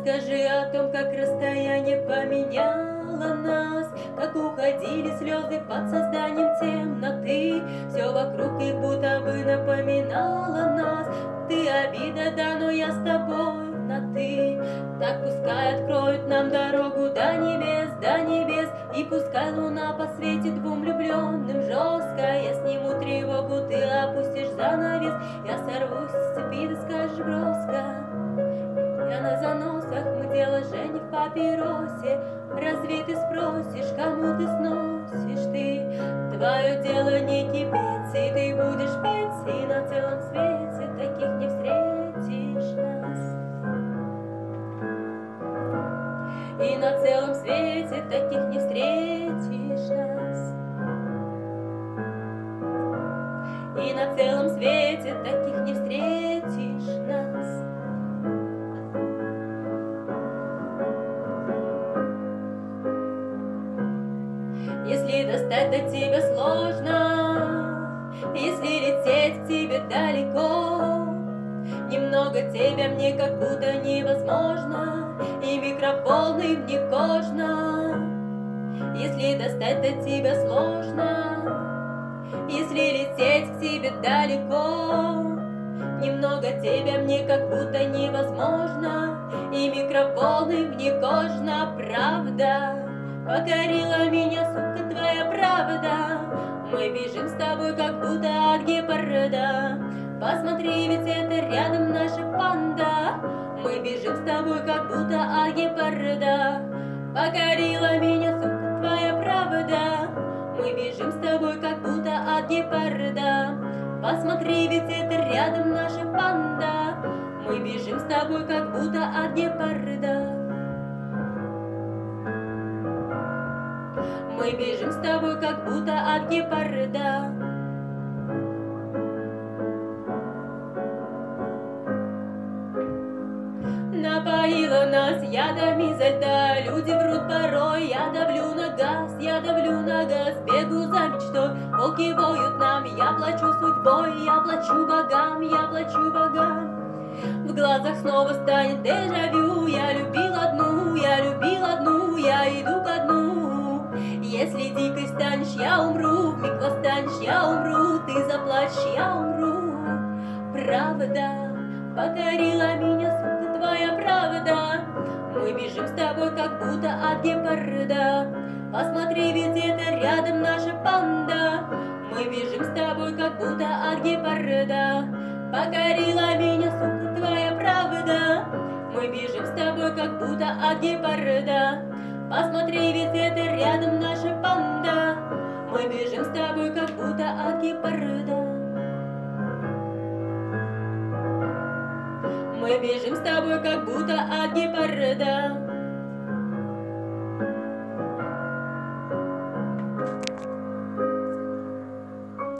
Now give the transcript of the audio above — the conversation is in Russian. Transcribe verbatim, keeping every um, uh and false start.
Расскажи о том, как расстояние поменяло нас, как уходили слезы под созданием темноты. Все вокруг и будто бы напоминало нас. Ты обида, да, но я с тобой на ты. Так пускай откроют нам дорогу до небес, до небес. И пускай луна посветит двум влюбленным жестко. Я сниму тревогу, ты опустишь занавес. Я сорвусь с цепи, ты скажешь броско. Я на заносах, мы дело Жени в папиросе. Разве ты спросишь, кому ты сносишь ты? Твое дело не кипеть, и ты будешь петь, и на целом свете таких не встретишь нас. И на целом свете таких не встретишь нас. И на целом свете таких не встретишь нас. Если достать до тебя сложно, если лететь к тебе далеко, немного тебя мне как будто невозможно, и микрополный мне кожно. Если достать до тебя сложно, если лететь к тебе далеко, немного тебя мне как будто невозможно, и микрополный мне кожно. Правда покорила меня, сука, твоя правда. Мы бежим с тобой, как будто от гепарда. Посмотри, ведь это рядом наша панда. Мы бежим с тобой, как будто от гепарда. Покорила меня, сука, твоя правда. Мы бежим с тобой, как будто от гепарда. Посмотри, ведь это рядом наша панда. Мы бежим с тобой, как будто от гепарда. Мы бежим с тобой, как будто от гепарда. Напоила нас ядами изо льда. Люди врут порой, я давлю на газ, я давлю на газ. Бегу за мечтой, волки воют нам. Я плачу судьбой, я плачу богам, я плачу богам. В глазах снова станет дежавю. Я любил одну, я любил одну, я иду ко дну. Если дикой станешь, я умру, вмиг восстанешь, я умру, ты заплачешь, я умру. Правда покорила меня, сука, твоя правда. Мы бежим с тобой, как будто от гепарда. Посмотри, ведь это рядом наша панда. Мы бежим с тобой, как будто от гепарда. Покорила меня, сука, твоя правда. Мы бежим с тобой, как будто от гепарда. Посмотри, ведь это рядом наша панда. Мы бежим с тобой, как будто от гепарда. Мы бежим с тобой, как будто от гепарда.